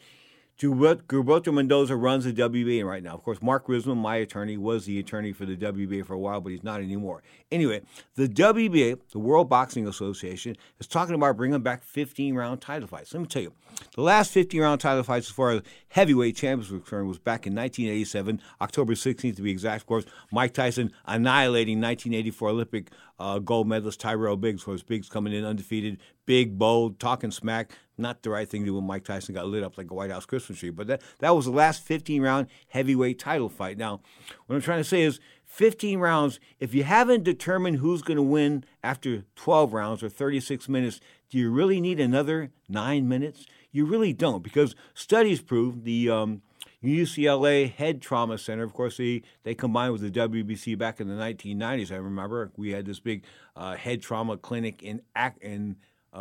Gilberto Mendoza runs the W B A right now. Of course, Mark Risman, my attorney, was the attorney for the W B A for a while, but he's not anymore. Anyway, the W B A, the World Boxing Association, is talking about bringing back fifteen-round title fights. Let me tell you, the last fifteen-round title fights as far as heavyweight champions were concerned was back in nineteen eighty-seven, October sixteenth to be exact. Of course, Mike Tyson annihilating nineteen eighty-four Olympic uh, gold medalist Tyrell Biggs. Of course, Biggs coming in undefeated, big, bold, talking smack. Not the right thing to do when Mike Tyson got lit up like a White House Christmas tree. But that, that was the last fifteen-round heavyweight title fight. Now, what I'm trying to say is fifteen rounds, if you haven't determined who's going to win after twelve rounds or thirty-six minutes, do you really need another nine minutes? You really don't, because studies prove the um, U C L A Head Trauma Center, of course, they, they combined with the W B C back in the nineteen nineties. I remember we had this big uh, head trauma clinic in in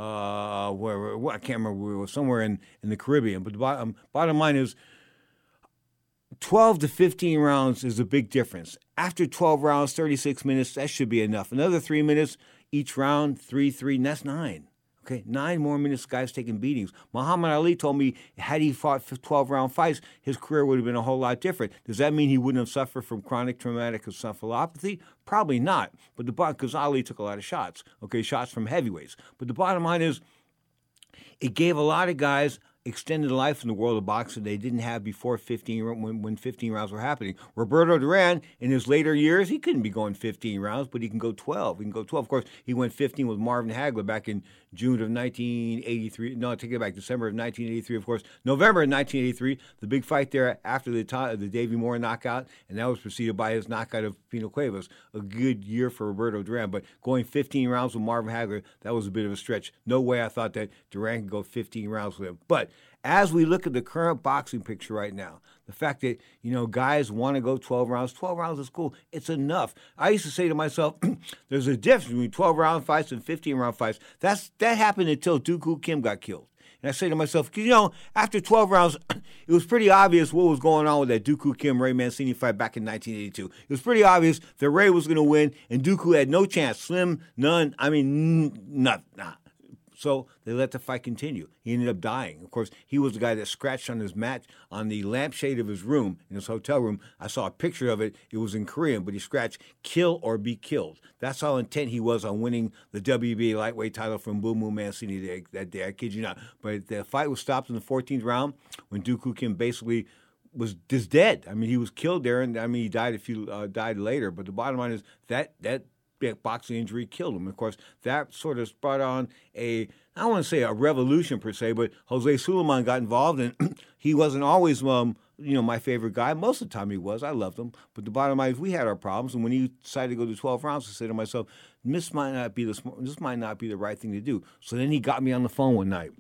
Uh, where, where I can't remember, we were somewhere in, in the Caribbean. But the bottom, bottom line is twelve to fifteen rounds is a big difference. After twelve rounds, thirty-six minutes, that should be enough. Another three minutes each round, three, three, and that's nine. Okay, nine more minutes, guys taking beatings. Muhammad Ali told me had he fought twelve-round fights, his career would have been a whole lot different. Does that mean he wouldn't have suffered from chronic traumatic encephalopathy? Probably not. But the bottom, because Ali took a lot of shots, okay, shots from heavyweights. But the bottom line is, it gave a lot of guys extended life in the world of boxing they didn't have before fifteen when, when fifteen rounds were happening. Roberto Duran, in his later years, he couldn't be going fifteen rounds, but he can go twelve. He can go twelve. Of course, he went fifteen with Marvin Hagler back in June of nineteen eighty-three. No, I take it back, December of nineteen eighty-three, of course. November of nineteen eighty-three, the big fight there after the the Davey Moore knockout, and that was preceded by his knockout of Pino Cuevas. A good year for Roberto Duran, but going fifteen rounds with Marvin Hagler, that was a bit of a stretch. No way I thought that Duran could go fifteen rounds with him. But as we look at the current boxing picture right now, the fact that, you know, guys want to go twelve rounds, twelve rounds is cool. It's enough. I used to say to myself, there's a difference between twelve-round fights and fifteen-round fights. That's That happened until Dooku Kim got killed. And I say to myself, you know, after twelve rounds, it was pretty obvious what was going on with that Dooku Kim Ray Mancini fight back in nineteen eighty-two. It was pretty obvious that Ray was going to win, and Dooku had no chance. Slim, none. I mean, n- nothing. Nah. So they let the fight continue. He ended up dying. Of course, he was the guy that scratched on his mat, on the lampshade of his room, in his hotel room. I saw a picture of it. It was in Korean, but he scratched, kill or be killed. That's how intent he was on winning the W B A lightweight title from Boom Boom Mancini that day. I kid you not. But the fight was stopped in the fourteenth round when Dooku Kim basically was just dead. I mean, he was killed there, and I mean, he died a few uh, died later. But the bottom line is that that boxing injury killed him. Of course, that sort of brought on a, I don't want to say a revolution per se, but Jose Suleiman got involved, and he wasn't always, um, you know, my favorite guy. Most of the time he was. I loved him. But the bottom line is we had our problems, and when he decided to go to twelve rounds, I said to myself, this might not be the this might not be the right thing to do. So then he got me on the phone one night,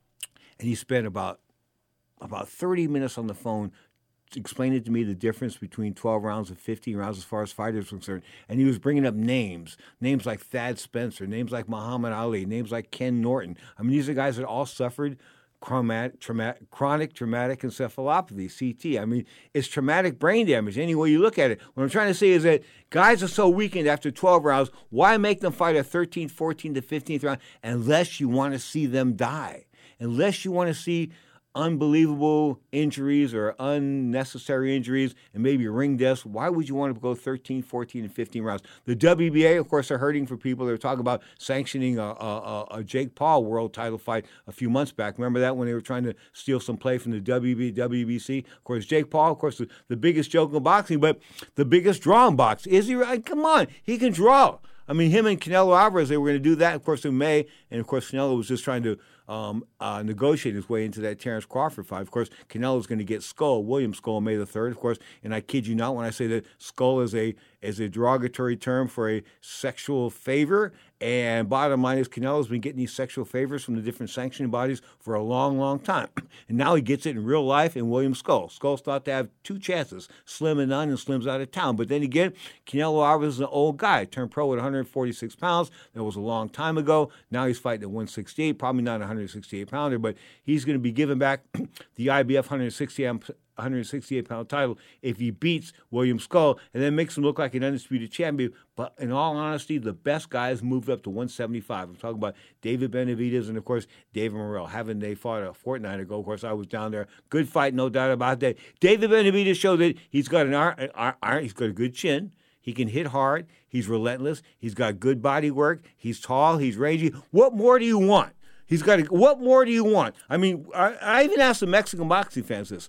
and he spent about about thirty minutes on the phone explained to me the difference between twelve rounds and fifteen rounds as far as fighters were concerned. And he was bringing up names, names like Thad Spencer, names like Muhammad Ali, names like Ken Norton. I mean, these are guys that all suffered chronic traumatic, chronic traumatic encephalopathy, C T. I mean, it's traumatic brain damage any way you look at it. What I'm trying to say is that guys are so weakened after twelve rounds, why make them fight a thirteenth, fourteenth to fifteenth round unless you want to see them die, unless you want to see unbelievable injuries or unnecessary injuries and maybe ring deaths. Why would you want to go thirteen, fourteen, and fifteen rounds? The W B A, of course, are hurting for people. They're talking about sanctioning a, a, a Jake Paul world title fight a few months back. Remember that when they were trying to steal some play from the W B A, W B C? Of course, Jake Paul, of course, the, the biggest joke in boxing, but the biggest draw in boxing. Is he right? Come on. He can draw. I mean, him and Canelo Alvarez, they were going to do that, of course, in May. And, of course, Canelo was just trying to um, uh, negotiate his way into that Terrence Crawford fight. Of course, Canelo's going to get Skull, William Skull, May the third, of course. And I kid you not when I say that Skull is a is a derogatory term for a sexual favor. And bottom line is Canelo's been getting these sexual favors from the different sanctioning bodies for a long, long time. And now he gets it in real life in William Skull. Skull's thought to have two chances, Slim and none, and Slim's out of town. But then again, Canelo Alvarez is an old guy, turned pro at one hundred forty-six pounds. That was a long time ago. Now he's fighting at one sixty-eight, probably not a one hundred sixty-eight pounder, but he's going to be giving back the I B F one hundred sixty-eight pound title if he beats William Skull and then makes him look like an undisputed champion. But in all honesty, the best guys moved up to one seventy-five. I'm talking about David Benavidez and, of course, David Morrell. Haven't they fought a fortnight ago? Of course, I was down there. Good fight, no doubt about that. David Benavidez showed that he's got an iron, iron, he's got a good chin. He can hit hard. He's relentless. He's got good body work. He's tall. He's rangy. What more do you want? He's got. A, what more do you want? I mean, I, I even asked the Mexican boxing fans this.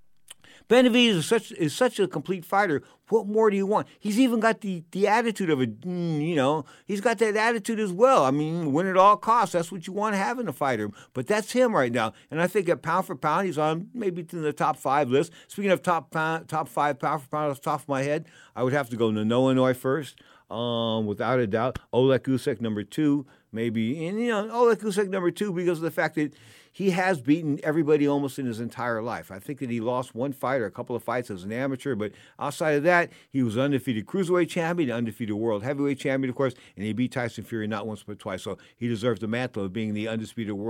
Benavidez is such is such a complete fighter. What more do you want? He's even got the, the attitude of a, you know, he's got that attitude as well. I mean, win at all costs. That's what you want to have in a fighter. But that's him right now. And I think at pound for pound, he's on maybe in the top five list. Speaking of top pound, top five pound for pound off the top of my head, I would have to go Nano Inoue first, um, without a doubt. Oleg Usyk number two, maybe. And, you know, Oleg Usyk number two because of the fact that he has beaten everybody almost in his entire life. I think that he lost one fight or a couple of fights as an amateur, but outside of that, he was undefeated cruiserweight champion, undefeated world heavyweight champion, of course, and he beat Tyson Fury not once but twice. So he deserves the mantle of being the undisputed world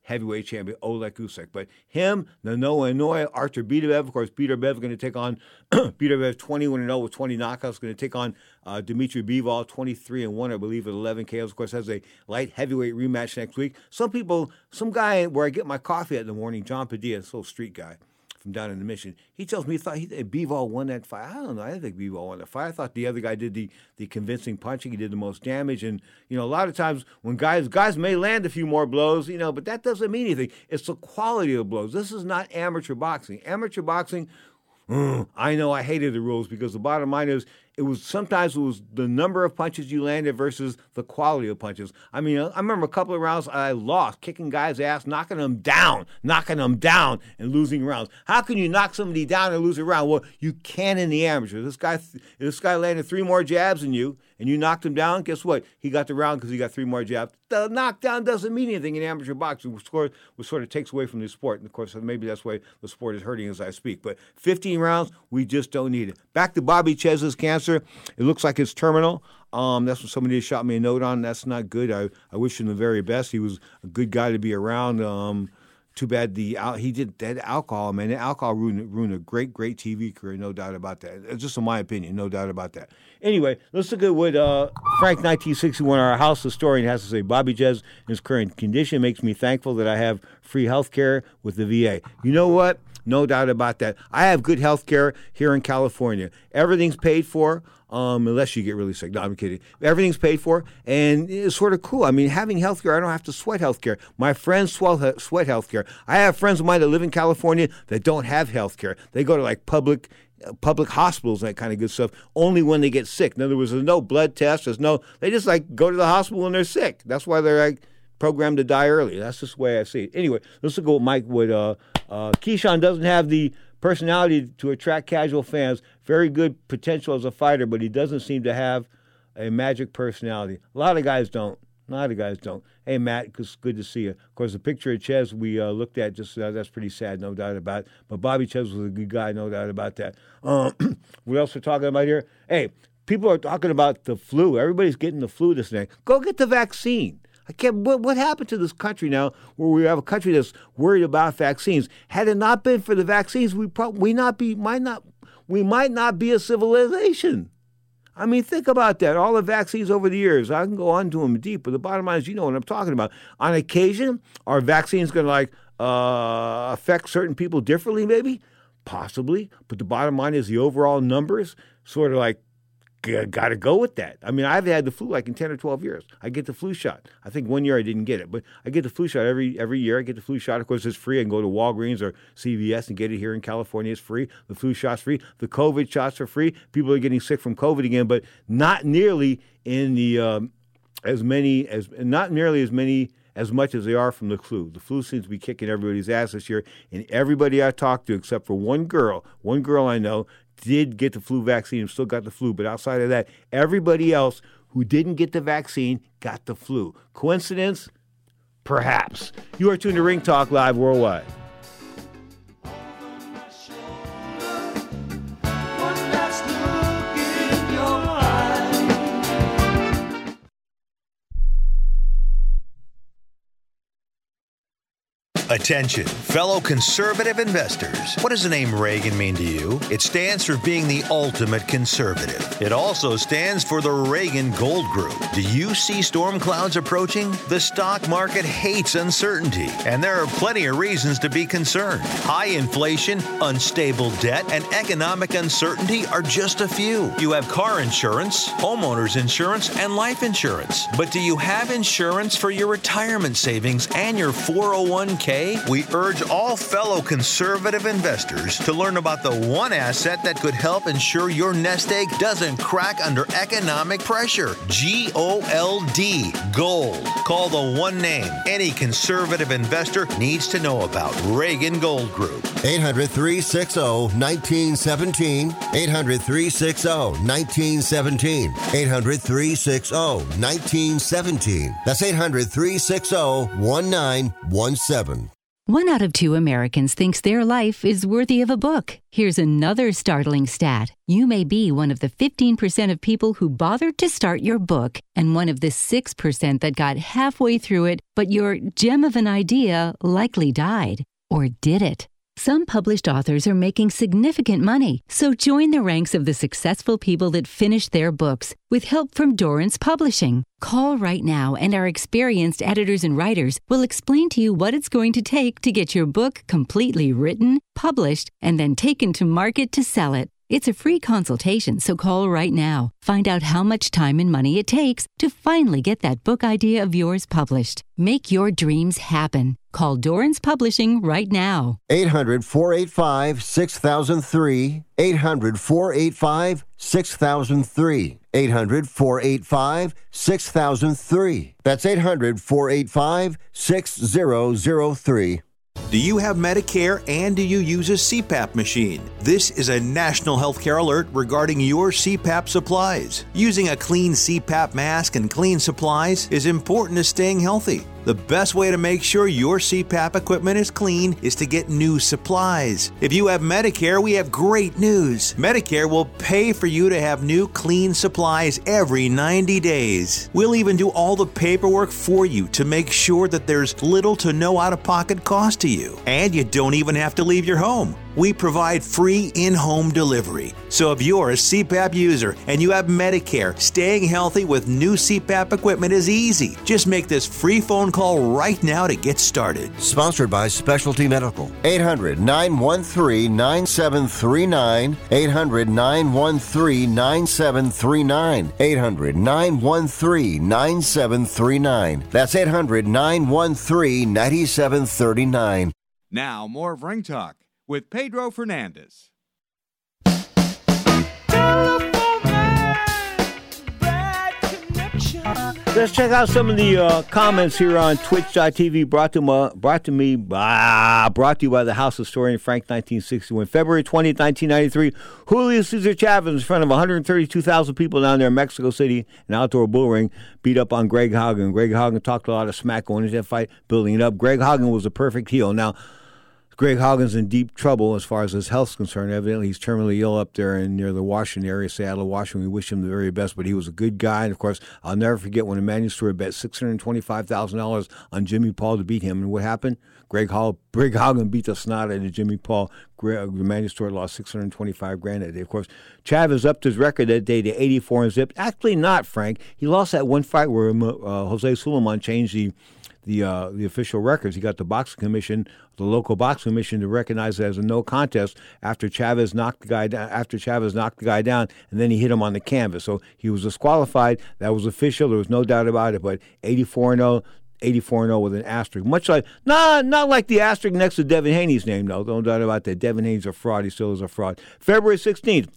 heavyweight champion Oleg Usyk. But him, Noah Inoue, Artur Beterbiev, of course, Beterbiev going to take on Beterbiev twenty-one and oh with twenty knockouts, going to take on uh, Dmitry Bivol twenty-three and one, I believe, at eleven K Os. Of course, has a light heavyweight rematch next week. Some people, some guy where I get my coffee at in the morning, John Padilla, this little street guy from down in the Mission, he tells me he thought he, Bivol won that fight. I don't know. I didn't think Bivol won that fight. I thought the other guy did the, the convincing punching. He did the most damage. And, you know, a lot of times when guys guys may land a few more blows, you know, but that doesn't mean anything. It's the quality of the blows. This is not amateur boxing. Amateur boxing, mm, I know I hated the rules because the bottom line is it was sometimes it was the number of punches you landed versus the quality of punches. I mean, I remember a couple of rounds I lost, kicking guys' ass, knocking them down, knocking them down, and losing rounds. How can you knock somebody down and lose a round? Well, you can in the amateur. This guy, this guy landed three more jabs than you, and you knocked him down. Guess what? He got the round because he got three more jabs. The knockdown doesn't mean anything in amateur boxing, which sort, which sort of takes away from the sport. And of course, maybe that's why the sport is hurting as I speak. But fifteen rounds, we just don't need it. Back to Bobby Ches's cancer. It looks like it's terminal. Um, that's what somebody shot me a note on. That's not good. I, I wish him the very best. He was a good guy to be around. Um, too bad the he did that alcohol, man. The alcohol ruined, ruined a great, great T V career, no doubt about that. It's just in my opinion, no doubt about that. Anyway, let's look at what uh, Frank nineteen sixty-one, our house historian, has to say. Bobby Ches, in his current condition, makes me thankful that I have free health care with the V A. You know what? No doubt about that. I have good health care here in California. Everything's paid for, um, unless you get really sick. No, I'm kidding. Everything's paid for, and it's sort of cool. I mean, having health care, I don't have to sweat health care. My friends sweat health care. I have friends of mine that live in California that don't have health care. They go to, like, public uh, public hospitals and that kind of good stuff only when they get sick. In other words, there's no blood test. There's no – they just, like, go to the hospital when they're sick. That's why they're, like, programmed to die early. That's just the way I see it. Anyway, let's look at what Mike would uh, – Uh, Keyshawn doesn't have the personality to attract casual fans. Very good potential as a fighter, but he doesn't seem to have a magic personality. A lot of guys don't. A lot of guys don't. Hey, Matt, it's good to see you. Of course, the picture of Ches we uh, looked at, just uh, that's pretty sad, no doubt about it. But Bobby Ches was a good guy, no doubt about that. Um, what else we're talking about here? Hey, people are talking about the flu. Everybody's getting the flu this day. Go get the vaccine. I can't. What, what happened to this country now, where we have a country that's worried about vaccines? Had it not been for the vaccines, we probably we not be might not we might not be a civilization. I mean, think about that. All the vaccines over the years. I can go on to them deep, but the bottom line is, you know what I'm talking about. On occasion, are vaccines going to like uh, affect certain people differently? Maybe, possibly. But the bottom line is the overall numbers sort of like. Got to go with that. I mean, I've had the flu like in ten or twelve years. I get the flu shot. I think one year I didn't get it, but I get the flu shot every every year. I get the flu shot. Of course, it's free. I can go to Walgreens or C V S and get it here in California. It's free. The flu shot's free. The COVID shots are free. People are getting sick from COVID again, but not nearly in the um, as many as not nearly as many as much as they are from the flu. The flu seems to be kicking everybody's ass this year, and everybody I talked to, except for one girl, one girl I know, did get the flu vaccine and still got the flu. But outside of that, everybody else who didn't get the vaccine got the flu. Coincidence? Perhaps. You are tuned to Ring Talk Live Worldwide.
Attention, fellow conservative investors. What does the name Reagan mean to you? It stands for being the ultimate conservative. It also stands for the Reagan Gold Group. Do you see storm clouds approaching? The stock market hates uncertainty, and there are plenty of reasons to be concerned. High inflation, unstable debt, and economic uncertainty are just a few. You have car insurance, homeowners insurance, and life insurance. But do you have insurance for your retirement savings and your four oh one k? We urge all fellow conservative investors to learn about the one asset that could help ensure your nest egg doesn't crack under economic pressure. G O L D, gold. Call the one name any conservative investor needs to know about. Reagan Gold Group.
eight hundred, three six zero, one nine one seven. eight hundred, three six zero, one nine one seven. eight hundred, three six zero, one nine one seven. That's eight hundred, three six zero, one nine one seven.
One out of two Americans thinks their life is worthy of a book. Here's another startling stat. You may be one of the fifteen percent of people who bothered to start your book and one of the six percent that got halfway through it, but your gem of an idea likely died. Or did it? Some published authors are making significant money, so join the ranks of the successful people that finish their books with help from Dorrance Publishing. Call right now and our experienced editors and writers will explain to you what it's going to take to get your book completely written, published, and then taken to market to sell it. It's a free consultation, so call right now. Find out how much time and money it takes to finally get that book idea of yours published. Make your dreams happen. Call Dorrance Publishing right now.
eight hundred, four eight five, six thousand three. eight hundred, four eight five, six thousand three. eight hundred, four eight five, six thousand three. That's eight hundred, four eight five, six thousand three.
Do you have Medicare and do you use a C PAP machine? This is a national healthcare alert regarding your C PAP supplies. Using a clean C PAP mask and clean supplies is important to staying healthy. The best way to make sure your C PAP equipment is clean is to get new supplies. If you have Medicare, we have great news. Medicare will pay for you to have new clean supplies every ninety days. We'll even do all the paperwork for you to make sure that there's little to no out-of-pocket cost to you. And you don't even have to leave your home. We provide free in-home delivery. So if you're a C PAP user and you have Medicare, staying healthy with new C PAP equipment is easy. Just make this free phone call right now to get started.
Sponsored by Specialty Medical. eight hundred, nine one three, nine seven three nine. eight hundred, nine one three, nine seven three nine. eight hundred, nine one three, nine seven three nine. That's eight hundred, nine one three, nine seven three nine.
Now, more of Ring Talk with Pedro Fernandez.
Let's check out some of the uh, comments here on Twitch dot T V, brought to, uh, brought to me, ah, brought to you by the House historian Frank nineteen sixty-one. February twentieth, nineteen ninety-three, Julio Cesar Chavez in front of one hundred thirty-two thousand people down there in Mexico City, an outdoor bull ring, beat up on Greg Hagen. Greg Hagen talked a lot of smack going into that fight, building it up. Greg Hagen was a perfect heel. Now, Greg Hagen's in deep trouble as far as his health's concerned. Evidently, he's terminally ill up there in near the Washington area, Seattle, Washington. We wish him the very best, but he was a good guy. And, of course, I'll never forget when Emmanuel Stewart bet six hundred twenty-five thousand dollars on Jimmy Paul to beat him. And what happened? Greg, Hall, Greg Hagen beat the snot out of Jimmy Paul. Greg, Emmanuel Stewart lost six hundred twenty-five grand that day. Of course, Chavez upped his record that day to eighty-four and zip. Actually not, Frank. He lost that one fight where uh, Jose Sulaiman changed the the uh, the official records. He got the boxing commission, the local boxing commission, to recognize it as a no contest after Chavez knocked the guy down. After Chavez knocked the guy down, and then he hit him on the canvas. So he was disqualified. That was official. There was no doubt about it. But eighty-four and oh. eighty-four and oh with an asterisk. Much like, not, not like the asterisk next to Devin Haney's name, though. No doubt about that. Devin Haney's a fraud. He still is a fraud. February sixteenth,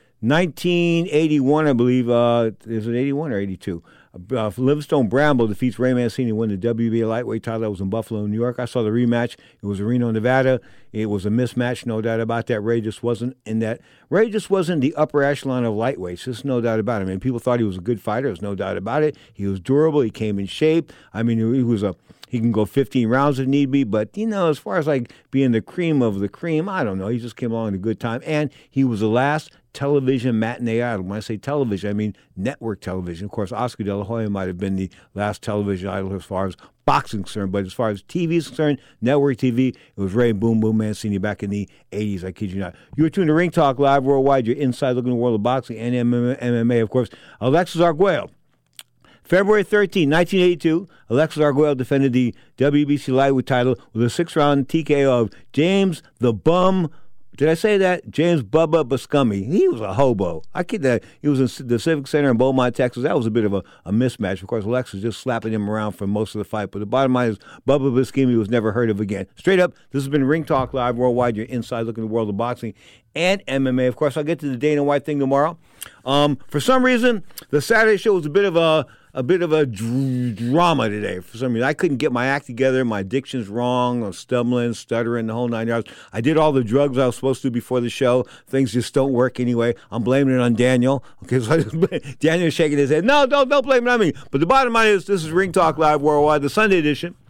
nineteen eighty-one, I believe. Uh, is it eighty-one or eighty-two? Uh, Livingstone Bramble defeats Ray Mancini to win the W B A lightweight title. That was in Buffalo, New York. I saw the rematch. It was in Reno, Nevada. It was a mismatch, no doubt about that. Ray just wasn't in that. Ray just wasn't the upper echelon of lightweights. There's no doubt about it. I mean, people thought he was a good fighter. There's no doubt about it. He was durable. He came in shape. I mean, he was a. He can go fifteen rounds if need be, but, you know, as far as, like, being the cream of the cream, I don't know. He just came along at a good time, and he was the last television matinee idol. When I say television, I mean network television. Of course, Oscar De La Hoya might have been the last television idol as far as boxing is concerned, but as far as T V is concerned, network T V, it was Ray Boom Boom Mancini back in the eighties, I kid you not. You're tuned to Ring Talk Live Worldwide, your inside looking at the world of boxing and M M A, of course. Alexis Arguello. February thirteenth, nineteen eighty-two, Alexis Arguello defended the W B C lightweight title with a six-round T K O of James the Bum. Did I say that? James Bubba Buscemi. He was a hobo. I kid that. He was in the Civic Center in Beaumont, Texas. That was a bit of a, a mismatch. Of course, Alexis just slapping him around for most of the fight. But the bottom line is Bubba Buscemi was never heard of again. Straight up, this has been Ring Talk Live Worldwide, your inside look at the world of boxing and M M A. Of course, I'll get to the Dana White thing tomorrow. Um, for some reason, the Saturday show was a bit of a a bit of a dr- drama today. For some reason, I couldn't get my act together. My diction's wrong. I'm stumbling, stuttering, the whole nine yards. I did all the drugs I was supposed to before the show. Things just don't work anyway. I'm blaming it on Daniel. Okay, so I just, Daniel's shaking his head. No, don't don't blame it on me. But the bottom line is, this is Ring Talk Live Worldwide, the Sunday edition.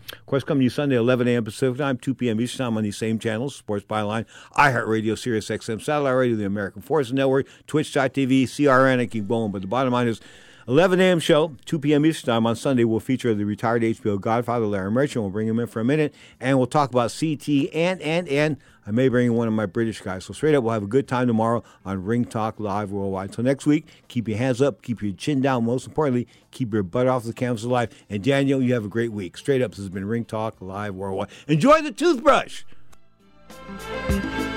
Of course, coming to you Sunday, eleven a.m. Pacific Time, two p.m. Eastern Time on these same channels, Sports Byline, iHeartRadio, Sirius X M, Satellite Radio, the American Forces Network, Twitch dot T V, C R N, and keep going. But the bottom line is, eleven a.m. show, two p.m. Eastern Time on Sunday, will feature the retired H B O Godfather, Larry Merchant. We'll bring him in for a minute, and we'll talk about C T and, and, and I may bring in one of my British guys. So straight up, we'll have a good time tomorrow on Ring Talk Live Worldwide. Until next week, keep your hands up, keep your chin down. Most importantly, keep your butt off the canvas alive. And Daniel, you have a great week. Straight up, this has been Ring Talk Live Worldwide. Enjoy the toothbrush.